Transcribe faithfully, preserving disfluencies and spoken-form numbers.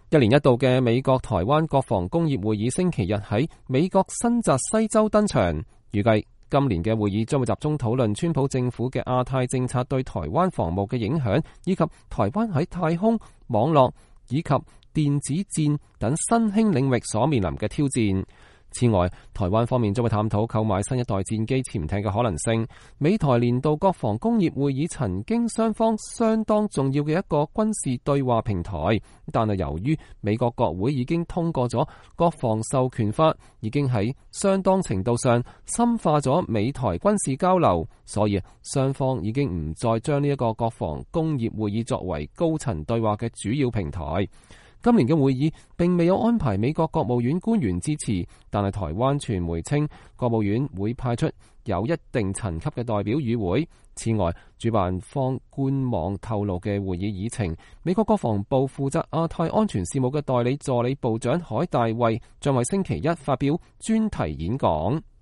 一年一度嘅美國台灣國防工業會議星期日喺美國新澤西州登場，預計今年嘅會議將會集中討論川普政府嘅亞太政策對台灣防務嘅影響，以及台灣喺太空、網絡以及電子戰等新興領域所面臨嘅挑戰。此外，台灣方面將會探討購買新一代戰機潛艇嘅可能性。美台年度國防工業會議曾經雙方相當重要嘅一個軍事對話平台，但係由於美國國會已經通過咗國防授權法，已經喺相當程度上深化咗美台軍事交流，所以雙方已經唔再將呢一個國防工業會議作為高層對話嘅主要平台。今年嘅會議並未有安排美國國務院官員支持，但係台灣傳媒稱國務院會派出有一定層級嘅代表與會。此外，主辦方官網透露嘅會議議程，美國國防部負責亞太安全事務嘅代理助理部長海大衛將喺星期一發表專題演講。